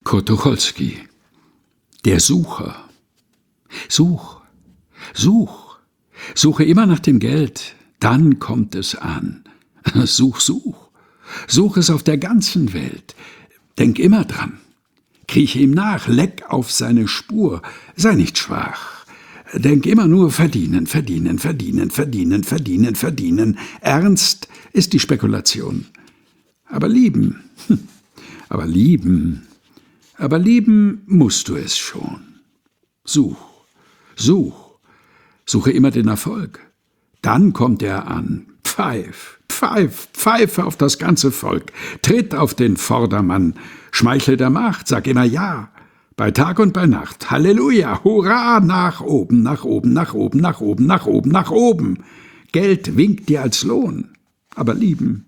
Kurt Tucholsky, der Sucher. Such, suche immer nach dem Geld, dann kommt es an. Such es auf der ganzen Welt. Denk immer dran. Krieche ihm nach, leck auf seine Spur, sei nicht schwach. Denk immer nur verdienen. Ernst ist die Spekulation. Aber lieben musst du es schon. Suche immer den Erfolg. Dann kommt er an. Pfeife auf das ganze Volk. Tritt auf den Vordermann. Schmeichle der Macht, sag immer Ja. Bei Tag und bei Nacht. Halleluja, hurra, nach oben. Geld winkt dir als Lohn. Aber lieben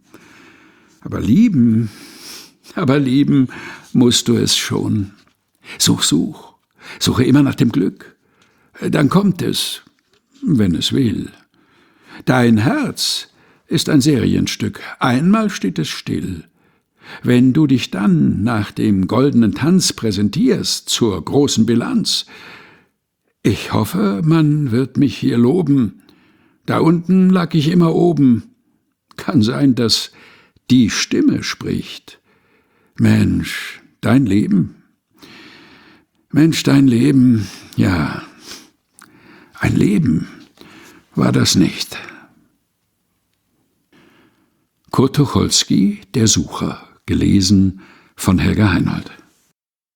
musst du es schon. Suche immer nach dem Glück. Dann kommt es, wenn es will. Dein Herz ist ein Serienstück. Einmal steht es still. Wenn du dich dann nach dem goldenen Tanz präsentierst zur großen Bilanz, ich hoffe, man wird mich hier loben. Da unten lag ich immer oben. Kann sein, dass die Stimme spricht. Mensch, dein Leben, ja, ein Leben war das nicht. Kurt Tucholsky, der Sucher, gelesen von Helga Heinold.